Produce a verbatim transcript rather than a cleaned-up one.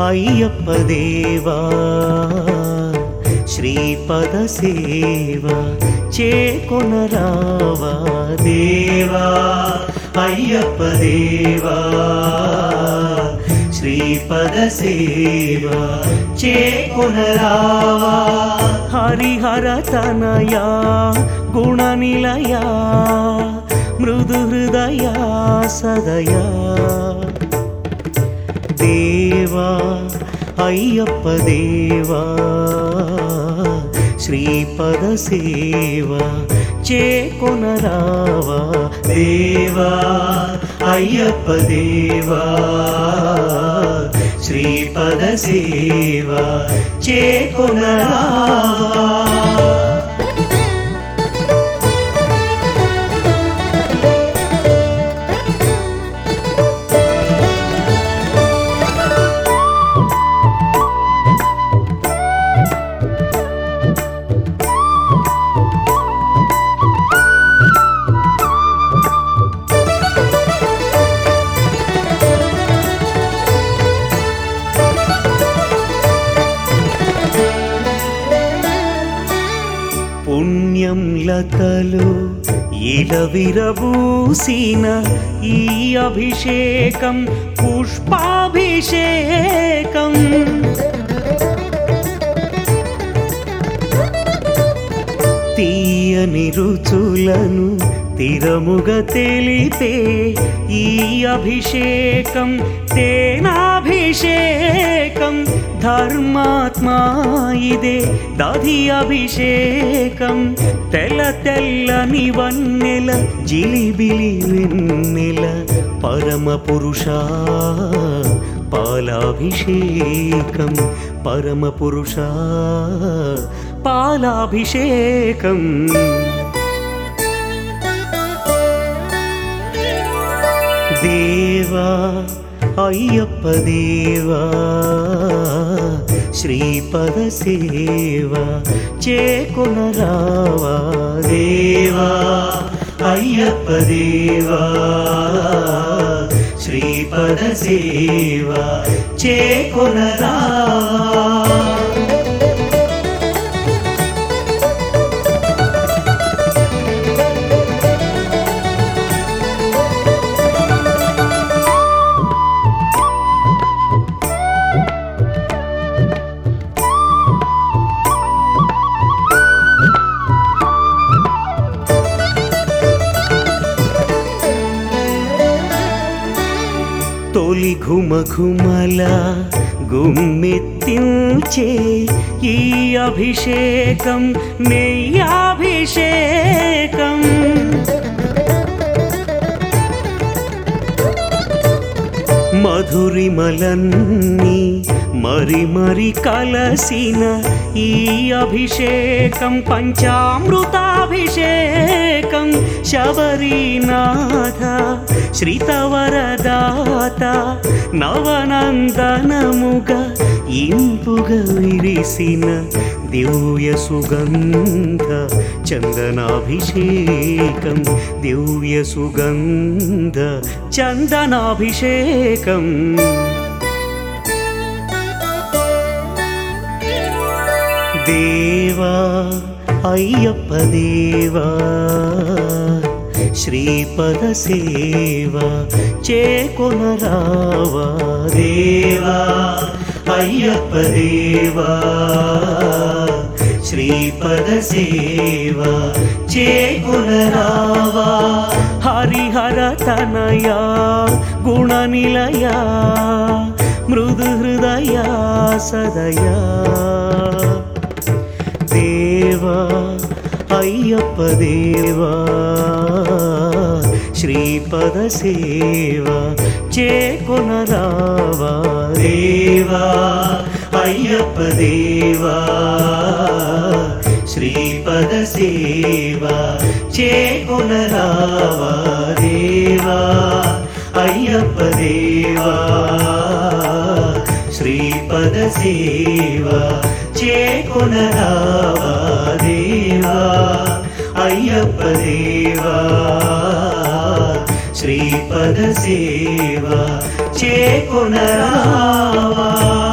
అయ్యప్ప దేవా శ్రీపద సేవ చేకొనరావా దేవా అయ్యప్ప దేవా శ్రీపద సేవ చేకొనరావా హరిహర తనయా గుణ నిలయా మృదు హృదయా సదయా దేవా అయ్యప్ప దేవా శ్రీపద సేవ చేకొనరావా దేవా అయ్యప్ప దేవా శ్రీపద సేవ చేకొనరావా పుణ్యం లతలు ఇలవిరబూసిన ఈ అభిషేకం పుష్పాభిషేకం తీయని రుచులను తిరముగా తెలిపే ఈ అభిషేకం తేనాభిషేకం ధర్మాత్మా ఇదే దధి అభిషేకం తెల్ల తెల్లని వన్నెల జిలిబిలి వెన్నెల పరమ పురుష పాలాభిషేకం పరమ పురుష పాలాభిషేకం దేవా అయ్యప్ప దేవా శ్రీపద సేవ చేకొనరావా దేవా అయ్యప్ప దేవా శ్రీపద సేవ చేకొనరావా తొలి ఘుమ ఘుమల గుమ్మెత్తించే ఈ అభిషేకం నెయ్యాభిషేకం మధురిమలన్నీ మరి మరి కలసిన ఈ అభిషేకం పంచామృతాభిషేకం శబరీనాథ శ్రీతవరదాత నవనందనముగా ఇంపుగా విరిసిన దివ్య సుగంధ చందనాభిషేకం దివ్య సుగంధ చందనాభిషేకం దేవా అయ్యప్ప దేవా శ్రీపద సేవ చేకొనరావా దేవా అయ్యప్ప దేవా శ్రీపద సేవ చేకొనరావా హరిహర తనయా గుణ నిలయా మృదు హృదయా సదయా దేవా అయ్యప్ప దేవా శ్రీపద సేవ చేకొనరావా దేవా అయ్యప్ప దేవా శ్రీపద సేవ చేకొనరావా దేవా అయ్యప్ప దేవా శ్రీపద సేవ చేకొనరావా దేవా అయ్యప్ప దేవా శ్రీపద సేవ చేకొనరావా।